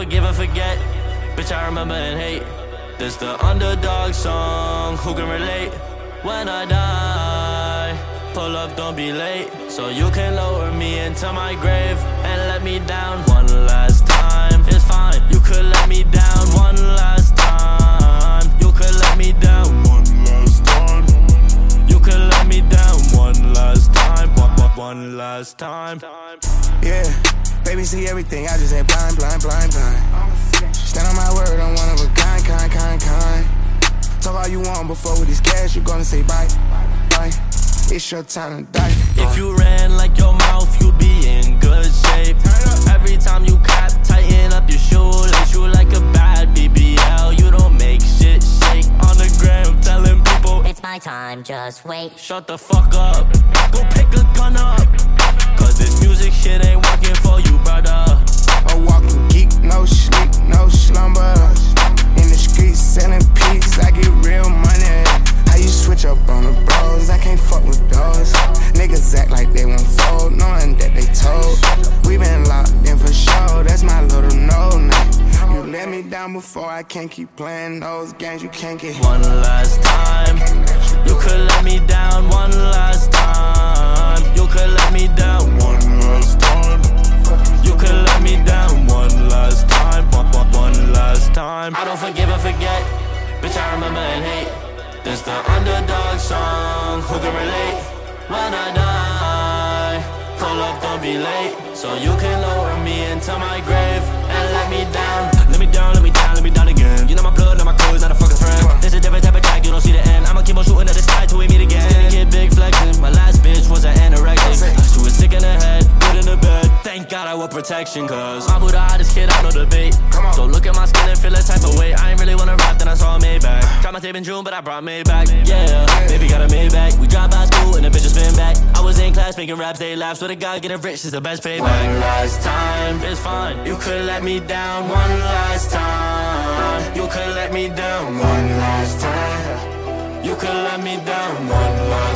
forgive and forget. Bitch, I remember and hate. This the underdog song, who can relate? When I die, pull up, don't be late. So you can lower me into my grave and let me down one last time. It's fine, you could let me down one last time. You could let me down one last time. You could let me down one last time. One last time. Yeah, baby see everything, I just ain't blind. Stand on my word, I'm one of a kind. Talk all you want before with this cash, you gonna say bye. It's your time to die. If you ran like your mouth, you'd be in good shape. Every time you clap, tighten up your shoelace. You like a bad BBL, you don't make shit shake. On the gram, telling people it's my time, just wait. Shut the fuck up, go pick a gun up. Cause this music shit ain't working for you, brother. A walking geek, no sleep, no slumber. In the streets selling peace, I get real money. How you switch up on the bros? I can't fuck with those. Niggas act like they won't fold, knowing that they told. We been locked in for sure, that's my little no-name. You let me down before, I can't keep playing those games, you can't get one last time. You could let me down one last time. You could let me down one last time. You could let me down one last time. One last time. I don't forgive and forget. Bitch, I remember and hate. This the underdog song, who can relate? When I die, pull up, don't be late. So you can lower me into my grave and let me down. Let me down, let me down, let me down again. You know my blood, not my crew, is not a fucking friend. This a different type of track, you don't see the end. I'ma keep on shooting at the sky till we meet again. Didn't get big flexing, my last bitch was an anorexic. She was sick in the head, good in the bed. Thank God I wore protection, cause I'm the hottest kid, I no debate. So look at my skin and feel a type of weight. I ain't really wanna rap, then I saw Maybach. Dropped my tape in June, but I brought Maybach. Yeah, baby got a Maybach. We dropped out of school and the bitches spin back. I was in class making raps, they laugh. So the guy getting rich is the best payback. One last time, it's fine. You could let me down one last time. You could let me down one last time. You could let me down one last time.